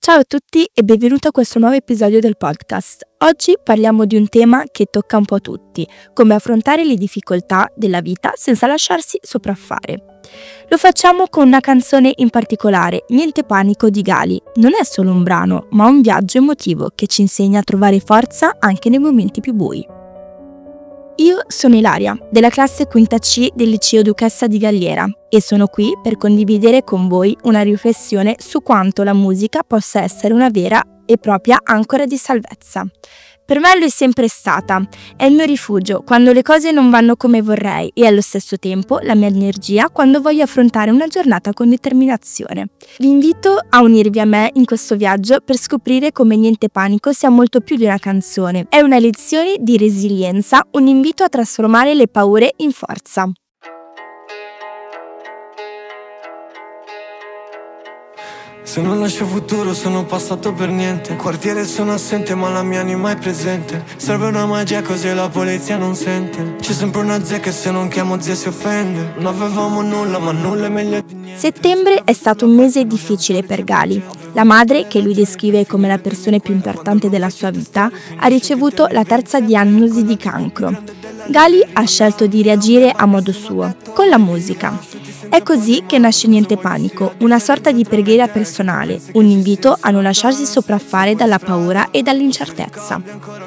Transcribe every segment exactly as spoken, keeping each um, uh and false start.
Ciao a tutti e benvenuto a questo nuovo episodio del podcast. Oggi parliamo di un tema che tocca un po' tutti, come affrontare le difficoltà della vita senza lasciarsi sopraffare. Lo facciamo con una canzone in particolare, Niente panico di Gali. Non è solo un brano, ma un viaggio emotivo che ci insegna a trovare forza anche nei momenti più bui. Io sono Ilaria, della classe quinta C del liceo Duchessa di Galliera e sono qui per condividere con voi una riflessione su quanto la musica possa essere una vera e propria ancora di salvezza. Per me lo è sempre stata, è il mio rifugio quando le cose non vanno come vorrei e allo stesso tempo la mia energia quando voglio affrontare una giornata con determinazione. Vi invito a unirvi a me in questo viaggio per scoprire come Niente panico sia molto più di una canzone. È una lezione di resilienza, un invito a trasformare le paure in forza. Se non lascio futuro sono passato per niente. Quartiere sono assente ma la mia anima è presente. Serve una magia così la polizia non sente. C'è sempre una zia che se non chiamo zia si offende. Non avevamo nulla ma nulla è meglio di niente. Settembre è stato un mese difficile per Gali. La madre, che lui descrive come la persona più importante della sua vita, ha ricevuto la terza diagnosi di cancro. Gali ha scelto di reagire a modo suo, con la musica. È così che nasce Niente panico, una sorta di preghiera personale, un invito a non lasciarsi sopraffare dalla paura e dall'incertezza.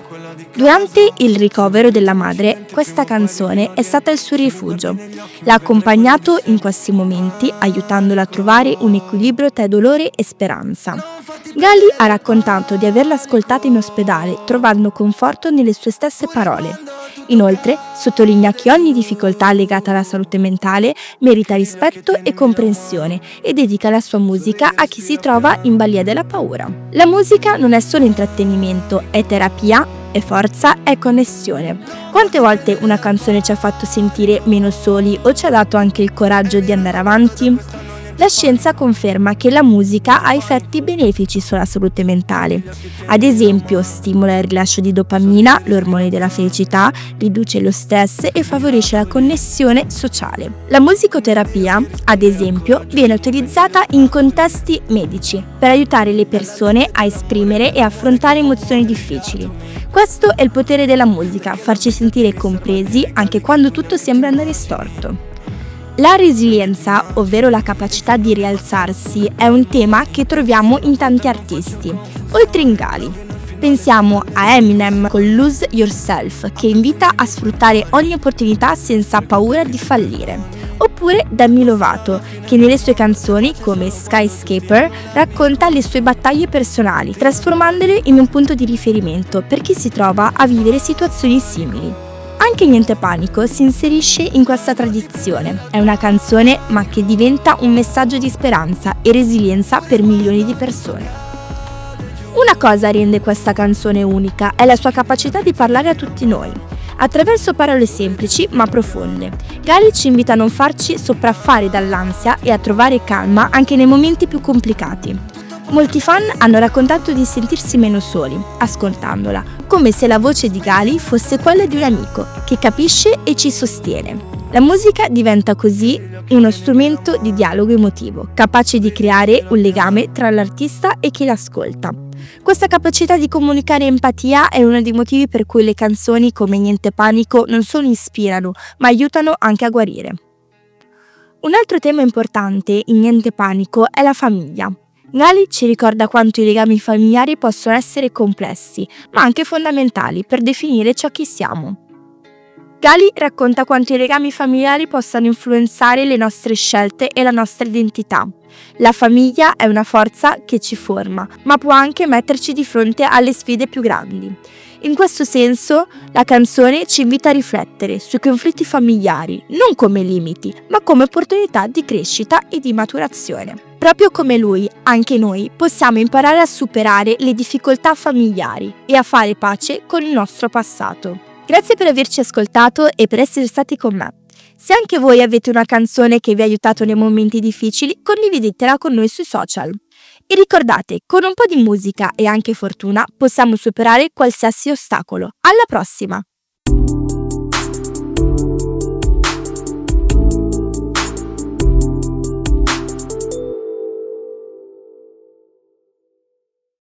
Durante il ricovero della madre, questa canzone è stata il suo rifugio. L'ha accompagnato in questi momenti, aiutandola a trovare un equilibrio tra dolore e speranza. Gali ha raccontato di averla ascoltata in ospedale, trovando conforto nelle sue stesse parole. Inoltre, sottolinea che ogni difficoltà legata alla salute mentale merita rispetto e comprensione e dedica la sua musica a chi si trova in balia della paura. La musica non è solo intrattenimento, è terapia, è forza, è connessione. Quante volte una canzone ci ha fatto sentire meno soli o ci ha dato anche il coraggio di andare avanti? La scienza conferma che la musica ha effetti benefici sulla salute mentale. Ad esempio, stimola il rilascio di dopamina, l'ormone della felicità, riduce lo stress e favorisce la connessione sociale. La musicoterapia, ad esempio, viene utilizzata in contesti medici per aiutare le persone a esprimere e affrontare emozioni difficili. Questo è il potere della musica, farci sentire compresi anche quando tutto sembra andare storto. La resilienza, ovvero la capacità di rialzarsi, è un tema che troviamo in tanti artisti, oltre in Gali. Pensiamo a Eminem con Lose Yourself, che invita a sfruttare ogni opportunità senza paura di fallire. Oppure Demi Lovato, che nelle sue canzoni, come Skyscraper, racconta le sue battaglie personali, trasformandole in un punto di riferimento per chi si trova a vivere situazioni simili. Anche Niente panico si inserisce in questa tradizione. È una canzone ma che diventa un messaggio di speranza e resilienza per milioni di persone. Una cosa rende questa canzone unica, è la sua capacità di parlare a tutti noi. Attraverso parole semplici ma profonde, Gali ci invita a non farci sopraffare dall'ansia e a trovare calma anche nei momenti più complicati. Molti fan hanno raccontato di sentirsi meno soli, ascoltandola, come se la voce di Gali fosse quella di un amico che capisce e ci sostiene. La musica diventa così uno strumento di dialogo emotivo, capace di creare un legame tra l'artista e chi l'ascolta. Questa capacità di comunicare empatia è uno dei motivi per cui le canzoni come Niente panico non solo ispirano, ma aiutano anche a guarire. Un altro tema importante in Niente panico è la famiglia. Gali ci ricorda quanto i legami familiari possono essere complessi, ma anche fondamentali per definire ciò che siamo. Gali racconta quanto i legami familiari possano influenzare le nostre scelte e la nostra identità. La famiglia è una forza che ci forma, ma può anche metterci di fronte alle sfide più grandi. In questo senso, la canzone ci invita a riflettere sui conflitti familiari, non come limiti, ma come opportunità di crescita e di maturazione. Proprio come lui, anche noi possiamo imparare a superare le difficoltà familiari e a fare pace con il nostro passato. Grazie per averci ascoltato e per essere stati con me. Se anche voi avete una canzone che vi ha aiutato nei momenti difficili, condividetela con noi sui social. E ricordate, con un po' di musica e anche fortuna possiamo superare qualsiasi ostacolo. Alla prossima!